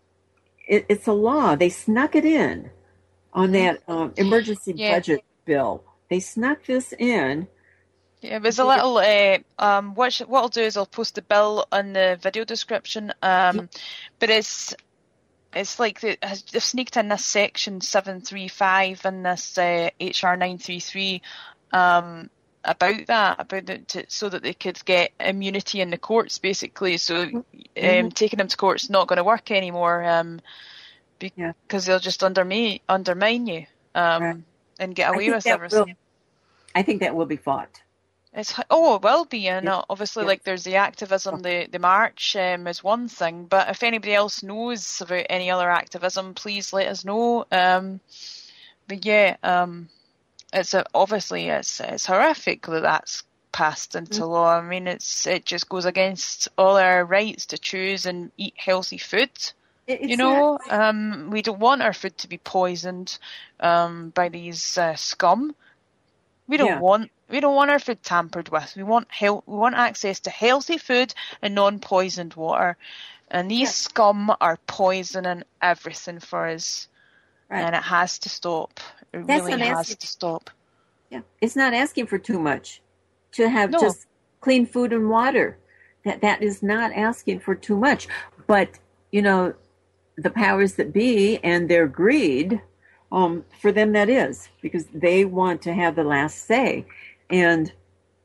Speaker 2: It, it's a law. They snuck it in on that um, emergency
Speaker 1: yeah.
Speaker 2: budget bill. They snuck this in.
Speaker 1: Yeah, there's a little, uh, um, what, sh- what I'll do is I'll post the bill in the video description, um, but it's, it's like the, they've sneaked in this section seven three five in this uh, H R nine thirty-three um, about that, about the, to, so that they could get immunity in the courts, basically. So um, mm-hmm. taking them to court's not going to work anymore. Um, Because yeah. they'll just undermine, undermine you um, right. and get away with everything.
Speaker 2: Will, I think that will be fought.
Speaker 1: It's oh, it will be, and
Speaker 2: yeah.
Speaker 1: obviously,
Speaker 2: yeah.
Speaker 1: like there's the activism, the the march um, is one thing. But if anybody else knows about any other activism, please let us know. Um, but yeah, um, it's a, obviously it's it's horrific that that's passed into mm-hmm. law. I mean, it's it just goes against all our rights to choose and eat healthy food. It's you know, not... um, we don't want our food to be poisoned um, by these uh, scum. We don't yeah. want we don't want our food tampered with. We want health. We want access to healthy food and non-poisoned water. And these yeah. scum are poisoning everything for us, right. and it has to stop. It That's really has asking... to stop.
Speaker 2: Yeah, it's not asking for too much to have
Speaker 1: no.
Speaker 2: just clean food and water. That that is not asking for too much, but you know. The powers that be and their greed, um, for them that is, because they want to have the last say. And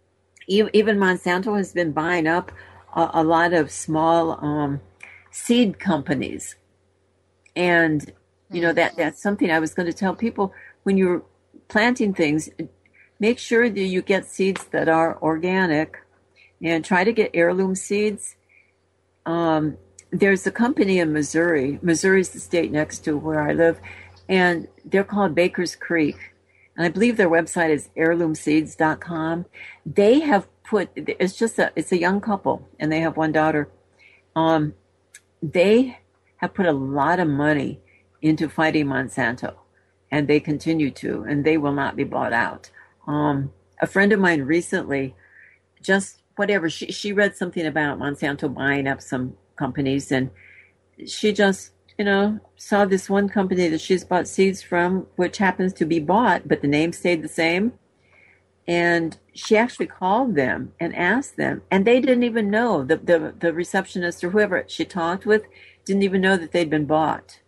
Speaker 2: even Monsanto has been buying up a, a lot of small um, seed companies. And, you know, that that's something I was going to tell people when you're planting things, make sure that you get seeds that are organic and try to get heirloom seeds. Um, There's a company in Missouri. Missouri's the state next to where I live, and they're called Baker's Creek. And I believe their website is heirloom seeds dot com. They have put, it's just a, it's a young couple, and they have one daughter. Um, they have put a lot of money into fighting Monsanto, and they continue to, and they will not be bought out. Um, a friend of mine recently, just whatever, she, she read something about Monsanto buying up some companies, and she just, you know, saw this one company that she's bought seeds from, which happens to be bought, but the name stayed the same. And she actually called them and asked them, and they didn't even know, the the, the receptionist or whoever she talked with didn't even know that they'd been bought.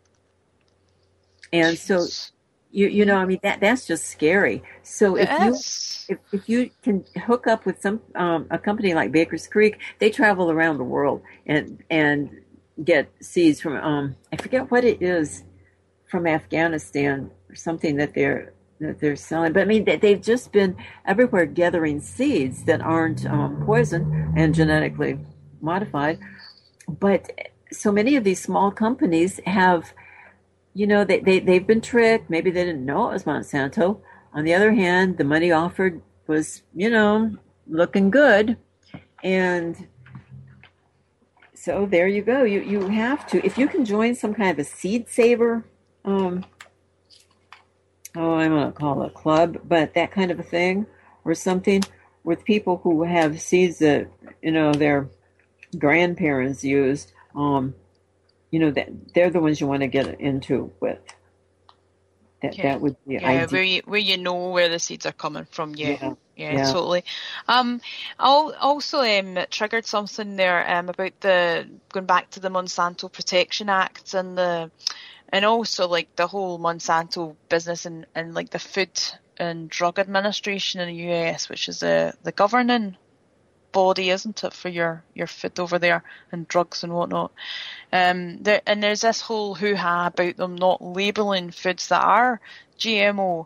Speaker 2: And so, you you know, I mean, that that's just scary. So if you if, if you can hook up with some um, a company like Baker's Creek, they travel around the world and and get seeds from um I forget what it is, from Afghanistan or something that they're that they're selling. But I mean, they, they've just been everywhere gathering seeds that aren't um, poisoned and genetically modified. But so many of these small companies have, you know, they, they, they've been tricked. Maybe they didn't know it was Monsanto. On the other hand, the money offered was, you know, looking good. And so there you go. You you have to, if you can join some kind of a seed saver, um, oh, I'm going to call it a club, but that kind of a thing, or something with people who have seeds that, you know, their grandparents used, um, you know, that they're the ones you want to get into with. That
Speaker 1: yeah.
Speaker 2: that would be
Speaker 1: yeah,
Speaker 2: ideal.
Speaker 1: where you where you know where the seeds are coming from. Yeah,
Speaker 2: yeah,
Speaker 1: yeah,
Speaker 2: yeah.
Speaker 1: totally. Um, I'll also um triggered something there um about the going back to the Monsanto Protection Act and the and also like the whole Monsanto business and, and like the Food and Drug Administration in the U S, which is the the governing body, isn't it, for your, your food over there and drugs and whatnot. Um, there, and there's this whole hoo-ha about them not labelling foods that are G M O.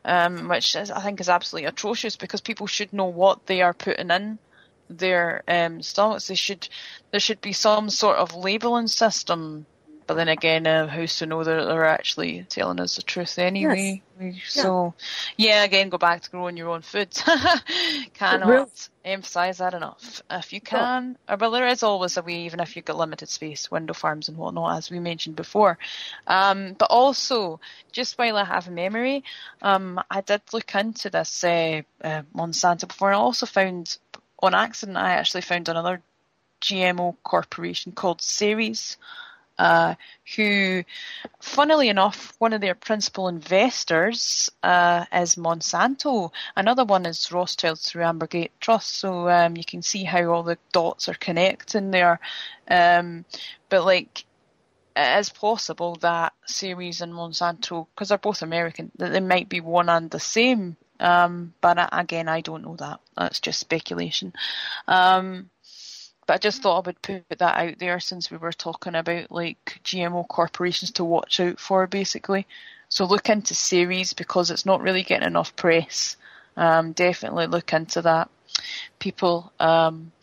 Speaker 1: um, which is, I think is absolutely atrocious, because people should know what they are putting in their um, stomachs. They should, there should be some sort of labelling system. But then again, uh, who's to know that they're actually telling us the truth anyway? Yes. So, yeah. yeah, again, go back to growing your own food. Cannot Real. emphasise that enough. If you can, oh. but there is always a way, even if you've got limited space, window farms and whatnot, as we mentioned before. Um, but also, just while I have a memory, um, I did look into this uh, uh, Monsanto before, and I also found, on accident, I actually found another G M O corporation called Ceres. Uh, who, funnily enough, one of their principal investors uh, is Monsanto. Another one is Rothschild through Ambergate Trust. So um, you can see how all the dots are connecting there. Um, but like, it is possible that Ceres and Monsanto, because they're both American, that they might be one and the same. Um, but again, I don't know that. That's just speculation. Um, But I just thought I would put that out there, since we were talking about like G M O corporations to watch out for, basically. So look into Ceres, because it's not really getting enough press. Um, definitely look into that, people. Um,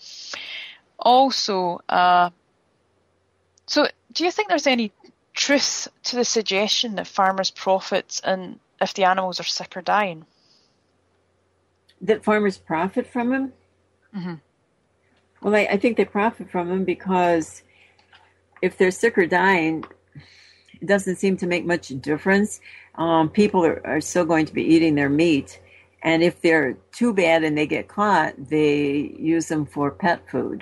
Speaker 1: also, uh, so do you think there's any truth to the suggestion that farmers profit and if the animals are sick or dying?
Speaker 2: That farmers profit from them?
Speaker 1: Mm-hmm.
Speaker 2: Well, I, I think they profit from them, because if they're sick or dying, it doesn't seem to make much difference. Um, people are, are still going to be eating their meat. And if they're too bad and they get caught, they use them for pet food.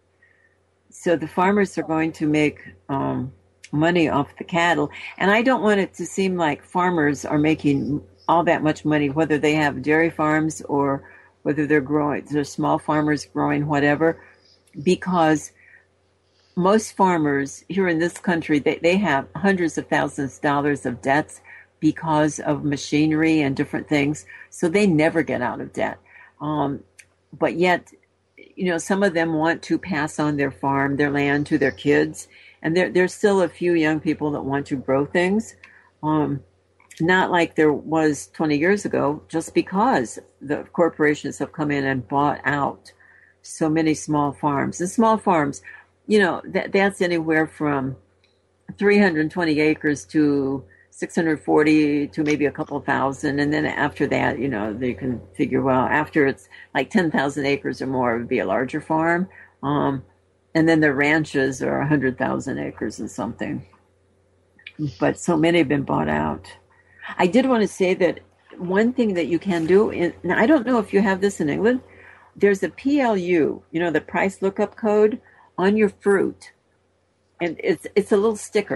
Speaker 2: So the farmers are going to make um, money off the cattle. And I don't want it to seem like farmers are making all that much money, whether they have dairy farms or whether they're growing, they're small farmers growing whatever, because most farmers here in this country, they, they have hundreds of thousands of dollars of debts because of machinery and different things. So they never get out of debt. Um, but yet, you know, some of them want to pass on their farm, their land to their kids. And there, there's still a few young people that want to grow things. Um, Not like there was twenty years ago, just because the corporations have come in and bought out so many small farms. And small farms, you know, that that's anywhere from three hundred twenty acres to six hundred forty to maybe a couple thousand. And then after that, you know, they can figure, well, after it's like ten thousand acres or more, it would be a larger farm. Um, and then the ranches are one hundred thousand acres and something. But so many have been bought out. I did want to say that one thing that you can do, in, now I don't know if you have this in England, there's a P L U, you know, the price lookup code on your fruit. And it's it's a little sticker.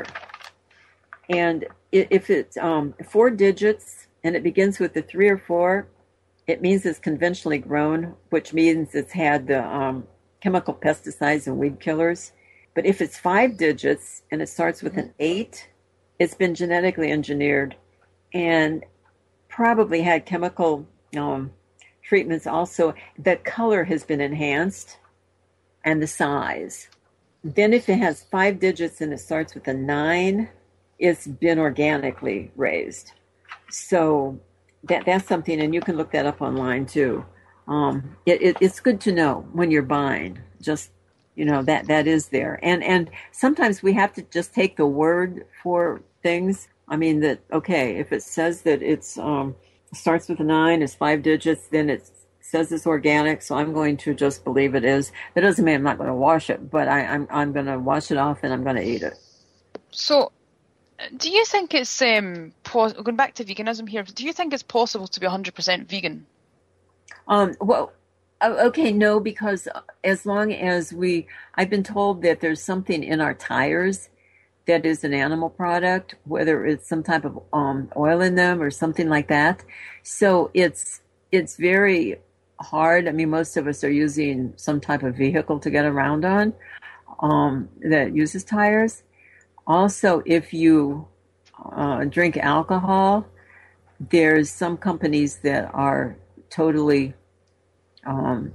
Speaker 2: And if it's um, four digits and it begins with the three or four, it means it's conventionally grown, which means it's had the um, chemical pesticides and weed killers. But if it's five digits and it starts with an eight, it's been genetically engineered and probably had chemical um, treatments also. The color has been enhanced and the size. Then if it has five digits and it starts with a nine, it's been organically raised. So that that's something, and you can look that up online too. Um, it, it, it's good to know when you're buying, just, you know, that that is there. And, and sometimes we have to just take the word for things. I mean, that, okay, if it says that it's um, starts with a nine, is five digits, then it says it's organic, so I'm going to just believe it is. That doesn't mean I'm not going to wash it, but I, I'm I'm going to wash it off and I'm going to eat it.
Speaker 1: So, do you think it's, um, pos- going back to veganism here, do you think it's possible to be one hundred percent vegan?
Speaker 2: Um, well, okay, no, because as long as we, I've been told that there's something in our tires that is an animal product, whether it's some type of um, oil in them or something like that. So it's it's very hard. I mean, most of us are using some type of vehicle to get around on um, that uses tires. Also, if you uh, drink alcohol, there's some companies that are totally um,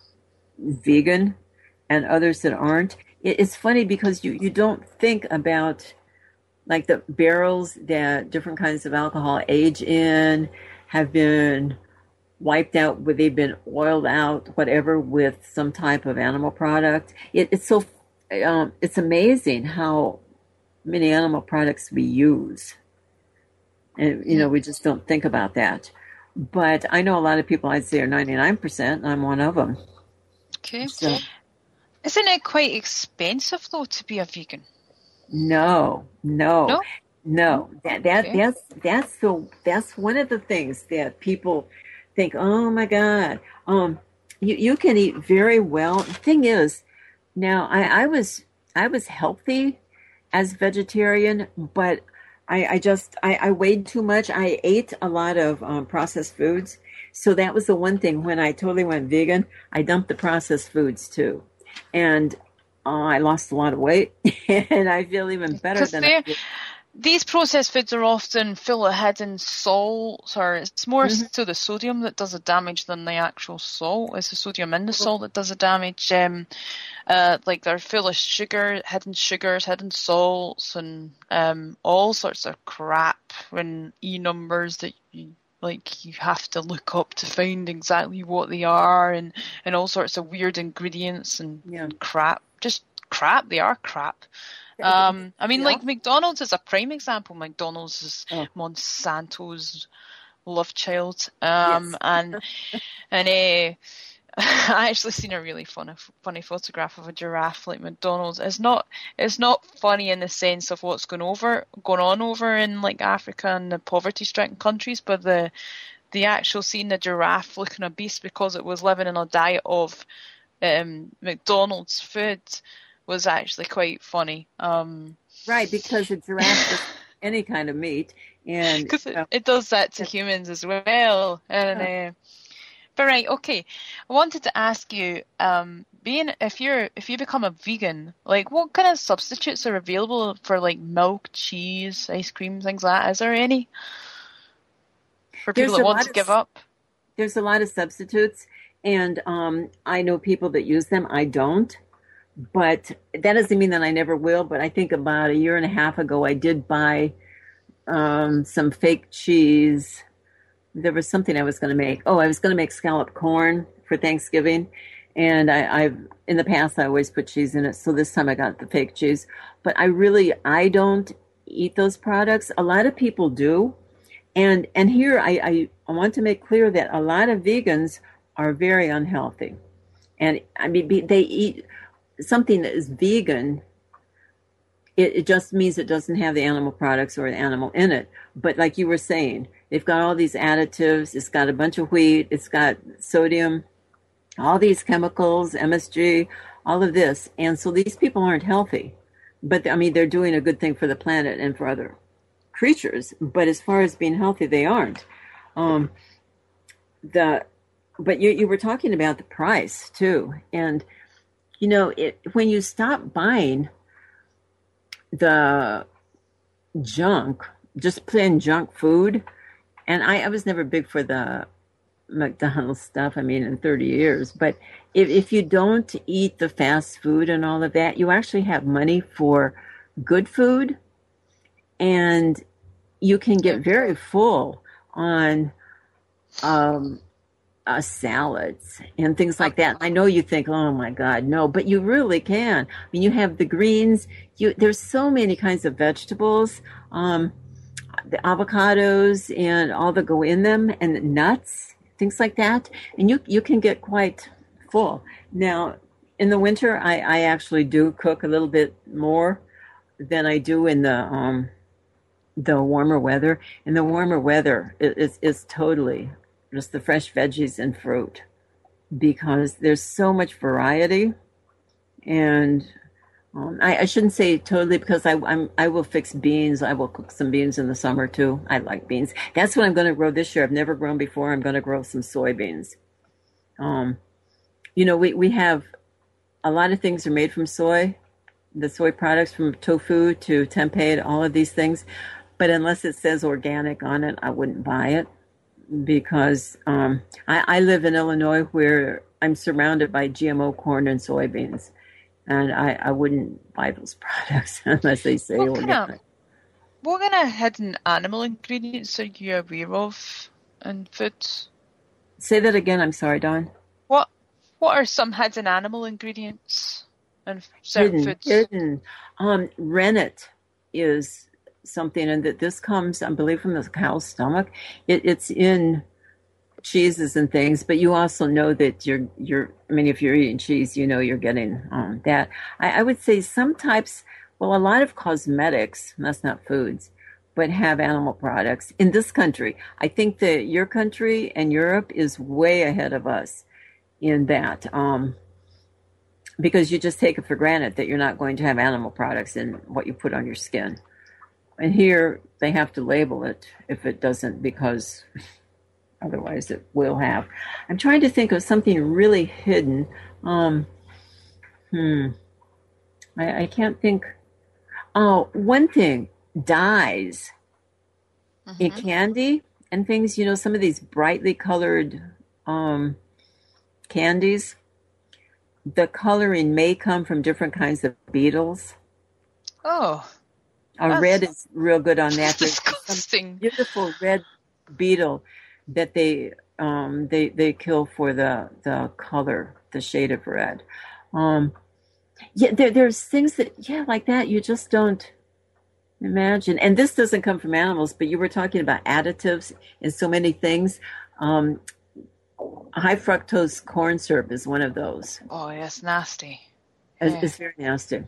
Speaker 2: vegan and others that aren't. It's funny because you, you don't think about like the barrels that different kinds of alcohol age in, have been wiped out, where they've been oiled out, whatever, with some type of animal product. It, it's so, um, it's amazing how many animal products we use. And, you know, we just don't think about that. But I know a lot of people I'd say are ninety-nine percent, and I'm one of them.
Speaker 1: Okay.
Speaker 2: So,
Speaker 1: isn't it quite expensive, though, to be a vegan?
Speaker 2: No, no,
Speaker 1: no,
Speaker 2: no. That that
Speaker 1: okay.
Speaker 2: that's that's the that's one of the things that people think. Oh my God, um, you you can eat very well. The thing is, now I, I was I was healthy as vegetarian, but I, I just I, I weighed too much. I ate a lot of um, processed foods, so that was the one thing. When I totally went vegan, I dumped the processed foods too, and Uh, I lost a lot of weight, and I feel even better than I did.
Speaker 1: These processed foods are often full of hidden salts, or it's more
Speaker 2: Mm-hmm.
Speaker 1: so the sodium that does the damage than the actual salt. It's the sodium in the salt that does the damage. Um, uh, like they're full of sugar, hidden sugars, hidden salts, and um, all sorts of crap and E numbers that you like you have to look up to find exactly what they are, and, and all sorts of weird ingredients and
Speaker 2: Yeah.
Speaker 1: crap. Just crap. They are crap. Um, I mean,
Speaker 2: Yeah.
Speaker 1: like McDonald's is a prime example. McDonald's is
Speaker 2: Oh.
Speaker 1: Monsanto's love child. Um,
Speaker 2: Yes.
Speaker 1: and and uh, I actually seen a really funny funny photograph of a giraffe like McDonald's. It's not it's not funny in the sense of what's going over going on over in like Africa and the poverty stricken countries, but the the actual seeing the giraffe looking obese because it was living in a diet of um, McDonald's food was actually quite funny. Um,
Speaker 2: Right, because a giraffe is any kind of meat, and
Speaker 1: because it,
Speaker 2: uh,
Speaker 1: it does that to humans as well. And uh, but right, okay. I wanted to ask you, um, being if you're if you become a vegan, like what kind of substitutes are available for like milk, cheese, ice cream, things like that? Is there any for people
Speaker 2: There's
Speaker 1: that
Speaker 2: a
Speaker 1: want
Speaker 2: lot
Speaker 1: to
Speaker 2: of
Speaker 1: give up?
Speaker 2: there's a lot of substitutes, and um, I know people that use them. I don't, but that doesn't mean that I never will. But I think about a year and a half ago, I did buy um, some fake cheese. There was something I was going to make. Oh, I was going to make scalloped corn for Thanksgiving. And I, I've, in the past, I always put cheese in it. So this time I got the fake cheese. But I really, I don't eat those products. A lot of people do. And, and here I, I, I want to make clear that a lot of vegans are very unhealthy. And I mean, they eat something that is vegan. It, it just means it doesn't have the animal products or the animal in it. But like you were saying, they've got all these additives. It's got a bunch of wheat. It's got sodium, all these chemicals, M S G, all of this. And so these people aren't healthy. But I mean, they're doing a good thing for the planet and for other creatures. But as far as being healthy, they aren't. Um, the but you you were talking about the price too, and you know it when you stop buying the junk, just plain junk food. And I, I was never big for the McDonald's stuff, I mean, in thirty years. But if, if you don't eat the fast food and all of that, you actually have money for good food. And you can get very full on um, uh, salads and things like that. I know you think, oh my God, no, but you really can. I mean, you have the greens. You there's so many kinds of vegetables, um, the avocados and all that go in them, and nuts, things like that. And you you can get quite full. Now, in the winter, I, I actually do cook a little bit more than I do in the um, the warmer weather. In the warmer weather, it, it's, it's totally just the fresh veggies and fruit, because there's so much variety. And um, I, I shouldn't say totally, because I I'm, I will fix beans. I will cook some beans in the summer too. I like beans. That's what I'm going to grow this year. I've never grown before. I'm going to grow some soybeans. Um, you know, we, we have a lot of things are made from soy, the soy products, from tofu to tempeh, all of these things. But unless it says organic on it, I wouldn't buy it, because um, I, I live in Illinois, where I'm surrounded by G M O corn and soybeans. And I, I wouldn't buy those products unless they say
Speaker 1: What
Speaker 2: organic.
Speaker 1: kind of, what kind of hidden animal ingredients are you aware of? in foods?
Speaker 2: Say that again. I'm sorry, Dawn.
Speaker 1: What What are some hidden animal ingredients in certain
Speaker 2: Hidden,
Speaker 1: foods?
Speaker 2: hidden. Um, rennet is something, and that this comes, I believe, from the cow's stomach. It, it's in cheeses and things, but you also know that you're, you're, I mean, if you're eating cheese, you know you're getting um, that. I, I would say some types, well, a lot of cosmetics, that's not foods, but have animal products. In this country, I think that your country and Europe is way ahead of us in that, um, because you just take it for granted that you're not going to have animal products in what you put on your skin. And here, they have to label it if it doesn't, because otherwise it will have. I'm trying to think of something really hidden. Um, hmm. I, I can't think. Oh, one thing, dyes mm-hmm. in candy and things. You know, some of these brightly colored um, candies, the coloring may come from different kinds of beetles.
Speaker 1: Oh.
Speaker 2: A red is real good on that. There's
Speaker 1: disgusting.
Speaker 2: Some beautiful red beetle that they um, they they kill for the the color, the shade of red. Um, yeah, there, there's things that yeah like that you just don't imagine. And this doesn't come from animals, but you were talking about additives in so many things. Um, high fructose corn syrup is one of those.
Speaker 1: Oh, yes, nasty.
Speaker 2: It's,
Speaker 1: yeah.
Speaker 2: it's very nasty.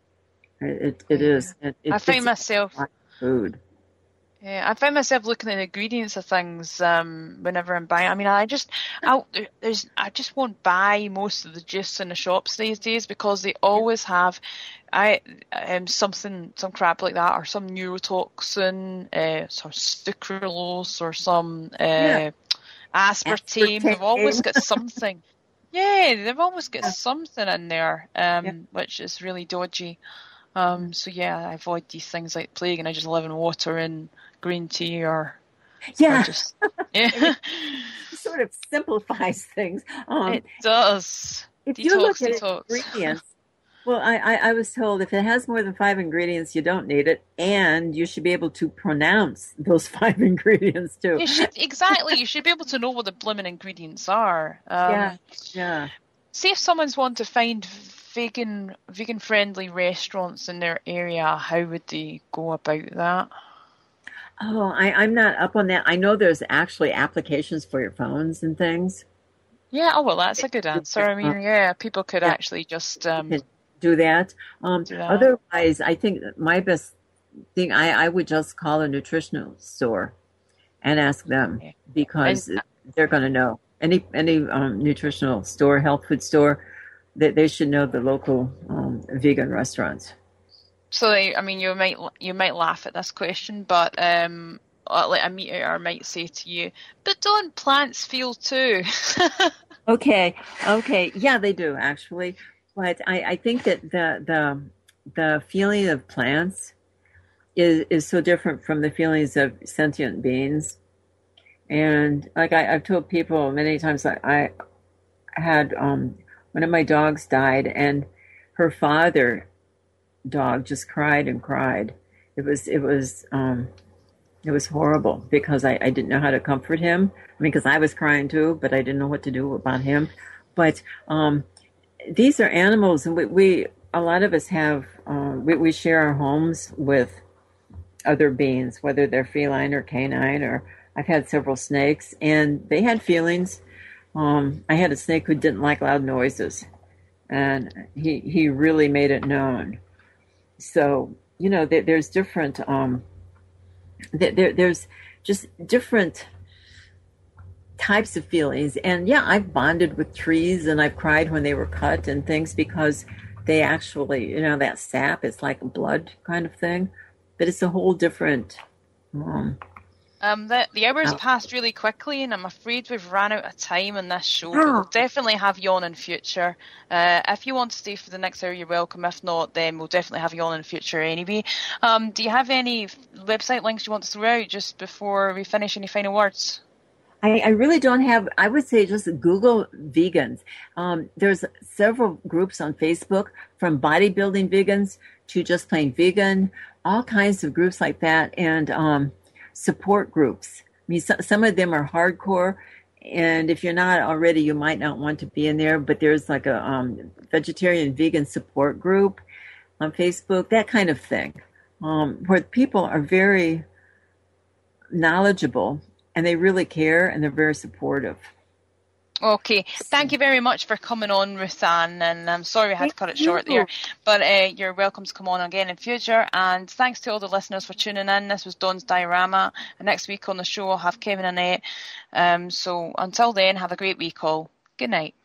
Speaker 2: It it yeah. is. It, it
Speaker 1: I find myself
Speaker 2: food.
Speaker 1: Yeah, I find myself looking at the ingredients of things um, whenever I'm buying. I mean, I just, I there's, I just won't buy most of the juice in the shops these days because they always have, I um something, some crap like that, or some neurotoxin, uh, some sucralose, or some uh, yeah. aspartame. aspartame. They've always got something. Yeah, they've always got something in there, um, yeah. which is really dodgy. Um, so yeah, I avoid these things like plague, and I just live in water and green tea, or
Speaker 2: yeah,
Speaker 1: or just yeah.
Speaker 2: It sort of simplifies things. Um,
Speaker 1: it does.
Speaker 2: If
Speaker 1: detox,
Speaker 2: you look at
Speaker 1: detox.
Speaker 2: ingredients, well, I, I, I was told if it has more than five ingredients, you don't need it, and you should be able to pronounce those five ingredients too.
Speaker 1: You should exactly. You should be able to know what the blooming ingredients are. Um,
Speaker 2: yeah, yeah.
Speaker 1: See if someone's want to find vegan vegan friendly restaurants in their area, how would they go about that?
Speaker 2: Oh, I, I'm not up on that. I know there's actually applications for your phones and things.
Speaker 1: Yeah, oh well, that's a good answer. I mean, yeah, people could yeah. actually just um,
Speaker 2: do that. Um,
Speaker 1: do that.
Speaker 2: Otherwise, I think my best thing, I, I would just call a nutritional store and ask them yeah. because and, they're going to know. Any any um, nutritional store, health food store, that they should know the local um, vegan restaurants.
Speaker 1: So, I mean, you might you might laugh at this question, but um, like a meat eater might say to you, "But don't plants feel too?"
Speaker 2: okay, okay, yeah, they do actually, but I, I think that the the the feeling of plants is is so different from the feelings of sentient beings, and like I, I've told people many times, I, I had um. one of my dogs died, and her father dog just cried and cried. It was, it was, um, it was horrible because I, I didn't know how to comfort him. I mean, because I was crying too, but I didn't know what to do about him. But um, these are animals, and we, we a lot of us have, uh, we, we share our homes with other beings, whether they're feline or canine, or I've had several snakes, and they had feelings. Um, I had a snake who didn't like loud noises, and he he really made it known. So, you know, there, there's different, um, there, there's just different types of feelings. And yeah, I've bonded with trees, and I've cried when they were cut and things because they actually, you know, that sap is like blood kind of thing, but it's a whole different, um,
Speaker 1: Um, the, the hours passed really quickly, and I'm afraid we've ran out of time on this show. But we'll definitely have you on in future. Uh, if you want to stay for the next hour, you're welcome. If not, then we'll definitely have you on in future anyway. Um, do you have any website links you want to throw out just before we finish? Any final words?
Speaker 2: I, I really don't have, I would say just Google vegans. Um, there's several groups on Facebook, from bodybuilding vegans to just plain vegan, all kinds of groups like that. And, um, support groups. I mean, so, some of them are hardcore, and if you're not already, you might not want to be in there. But there's like a um, vegetarian vegan support group on Facebook, that kind of thing, um, where people are very knowledgeable and they really care and they're very supportive.
Speaker 1: Okay, thank you very much for coming on, Ruthann, and I'm sorry we had
Speaker 2: Thank
Speaker 1: to cut it
Speaker 2: you.
Speaker 1: short there, but uh, you're welcome to come on again in future, and thanks to all the listeners for tuning in. This was Dawn's Diorama, and next week on the show I'll have Kevin and Annette, um, so until then, have a great week all. Good night.